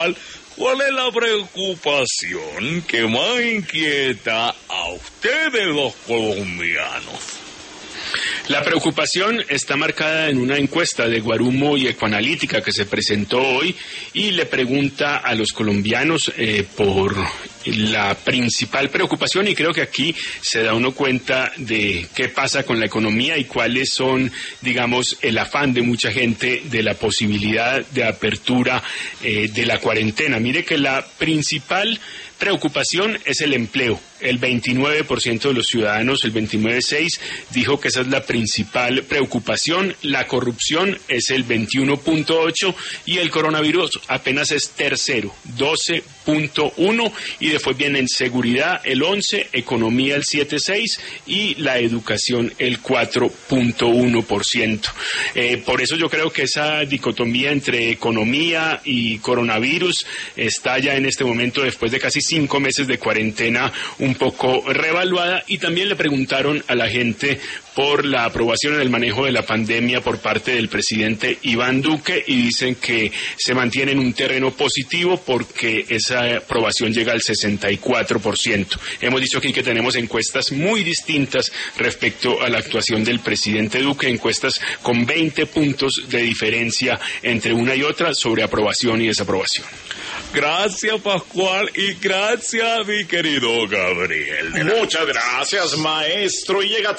¿cuál es la preocupación que más inquieta a ustedes los colombianos? La preocupación está marcada en una encuesta de Guarumo y Ecoanalítica que se presentó hoy y le pregunta a los colombianos por la principal preocupación, y creo que aquí se da uno cuenta de qué pasa con la economía y cuáles son, digamos, el afán de mucha gente de la posibilidad de apertura de la cuarentena. Mire que la principal preocupación es el empleo. El 29% de los ciudadanos, el 29.6%, dijo que esa es la principal preocupación. La corrupción es el 21.8% y el coronavirus apenas es tercero, 12.1%, y después vienen seguridad el 11%, economía el 7.6% y la educación el 4.1%. Por eso yo creo que esa dicotomía entre economía y coronavirus está ya en este momento, después de casi 5 meses de cuarentena, un poco reevaluada. Y también le preguntaron a la gente por la aprobación en el manejo de la pandemia por parte del presidente Iván Duque, y dicen que se mantiene en un terreno positivo porque esa aprobación llega al 64%. Hemos dicho aquí que tenemos encuestas muy distintas respecto a la actuación del presidente Duque, encuestas con 20 puntos de diferencia entre una y otra sobre aprobación y desaprobación. Gracias, Pascual, y gracias, mi querido Gabriel. Muchas gracias, maestro. Y llega